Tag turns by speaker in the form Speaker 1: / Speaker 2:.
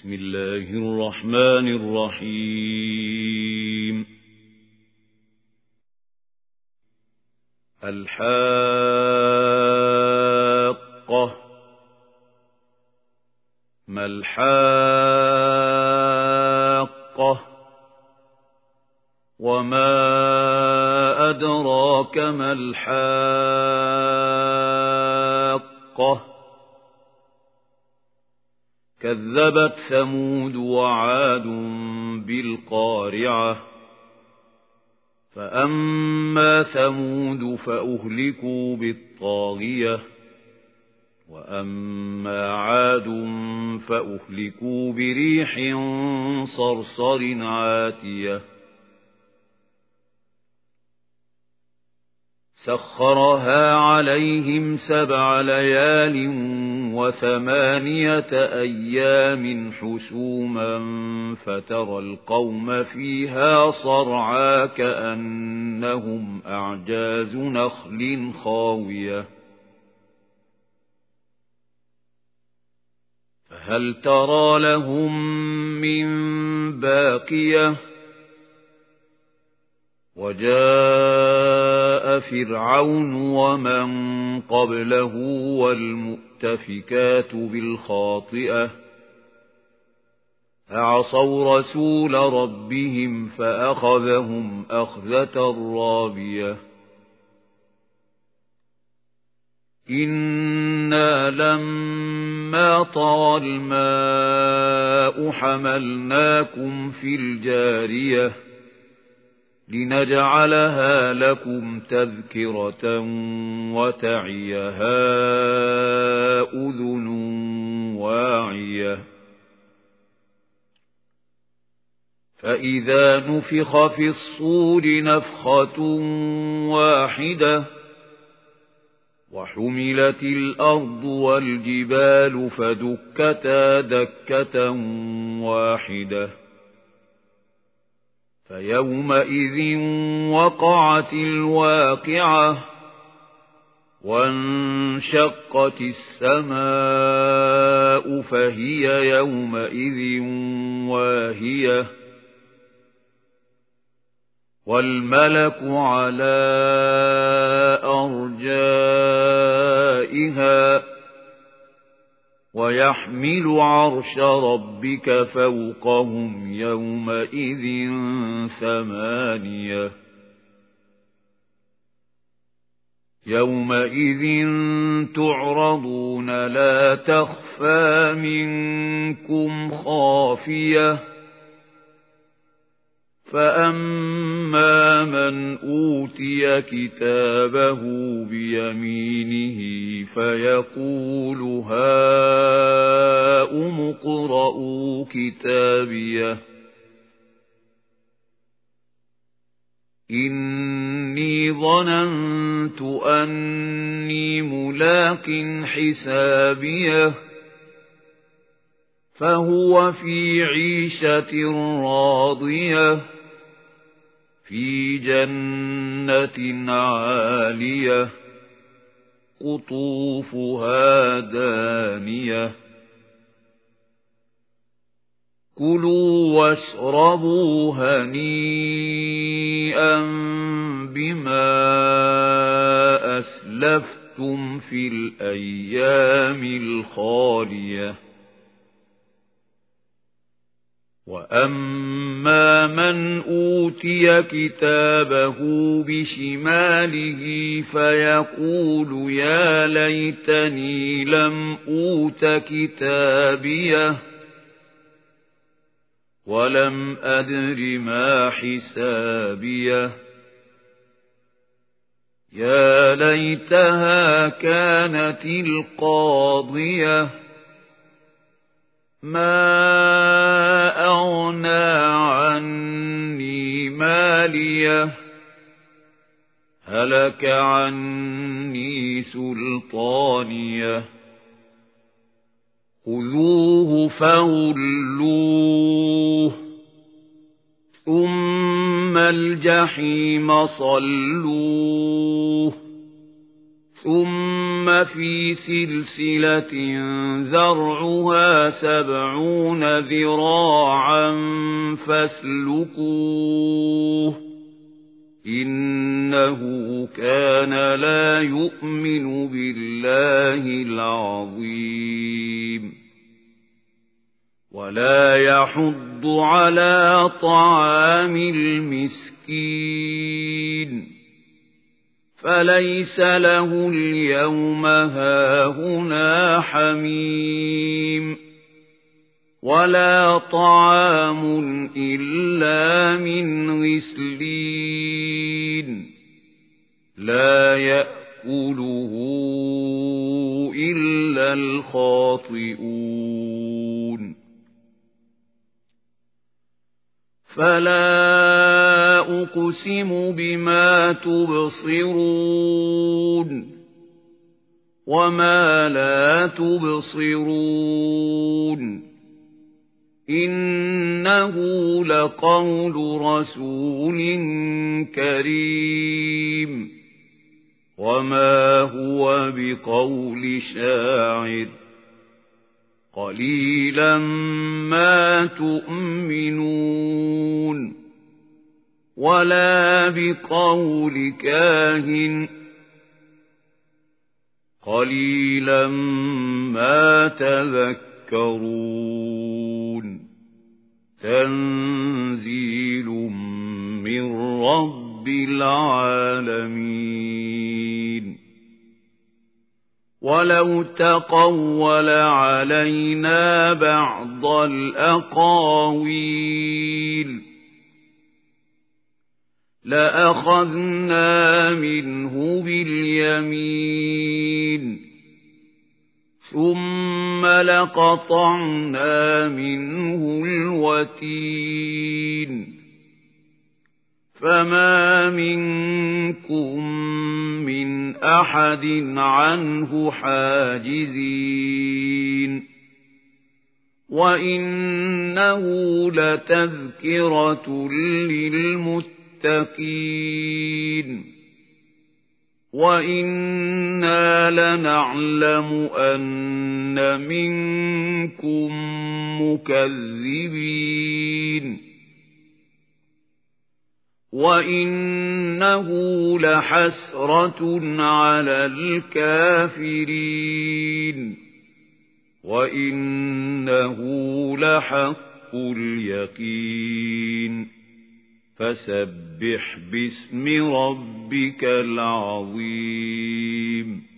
Speaker 1: بسم الله الرحمن الرحيم الحاقة ما الحاقة وما أدراك ما الحاقة كذبت ثمود وعاد بالقارعة فأما ثمود فأهلكوا بالطاغية وأما عاد فأهلكوا بريح صرصر عاتية سخرها عليهم 7 ليال و8 أيام حسوما فترى القوم فيها صرعى كأنهم أعجاز نخل خاوية فهل ترى لهم من باقية وجاء فرعون ومن قبله والمؤتفكات بالخاطئة فعصوا رسول ربهم فأخذهم أخذة رابية إنا لما طغى الماء حملناكم في الجارية لنجعلها لكم تذكرة وتعيها أذن واعية فإذا نفخ في الصور نفخة واحدة وحملت الأرض والجبال فدكتا دكة واحدة فيومئذ وقعت الواقعة وانشقت السماء فهي يومئذ واهية والملك على أرجائها ويحمل عرش ربك فوقهم يومئذ 8 يومئذ تعرضون لا تخفى منكم خافية فأما من أوتي كتابه بيمينه فيقول هاؤم اقرءوا كتابيه إني ظننت أني ملاق حسابيه فهو في عيشة راضية في جنة عالية قطوفها دانية كلوا واشربوا هنيئا بما أسلفتم في الأيام الخالية وأما من أوتي كتابه بشماله فيقول يا ليتني لم أوت كتابيه ولم أدر ما حسابيه يا ليتها كانت القاضية ما أغنى عني ماليه هلك عني سلطانيه خذوه فغلوه ثم الجحيم صلوه ثم في سلسلة ذرعها 70 ذراعا فاسلكوه إنه كان لا يؤمن بالله العظيم ولا يحض على طعام المسكين فليس له اليوم هاهنا حميم ولا طعام إلا من غسلين لا يأكله إلا الخاطئون فلا أقسم بما تبصرون وما لا تبصرون إنه لقول رسول كريم وما هو بقول شاعر قليلا ما تؤمنون ولا بقول كاهن قليلا ما تذكرون تنزيل من رب العالمين ولو تقول علينا بعض الأقاويل لأخذنا منه باليمين ثم لقطعنا منه الوتين فما منكم من أحد عنه حاجزين وإنه لتذكرة للمتقين وإنا لنعلم أن منكم مكذبين وإنه لحسرة على الكافرين وإنه لحق اليقين فسبح باسم ربك العظيم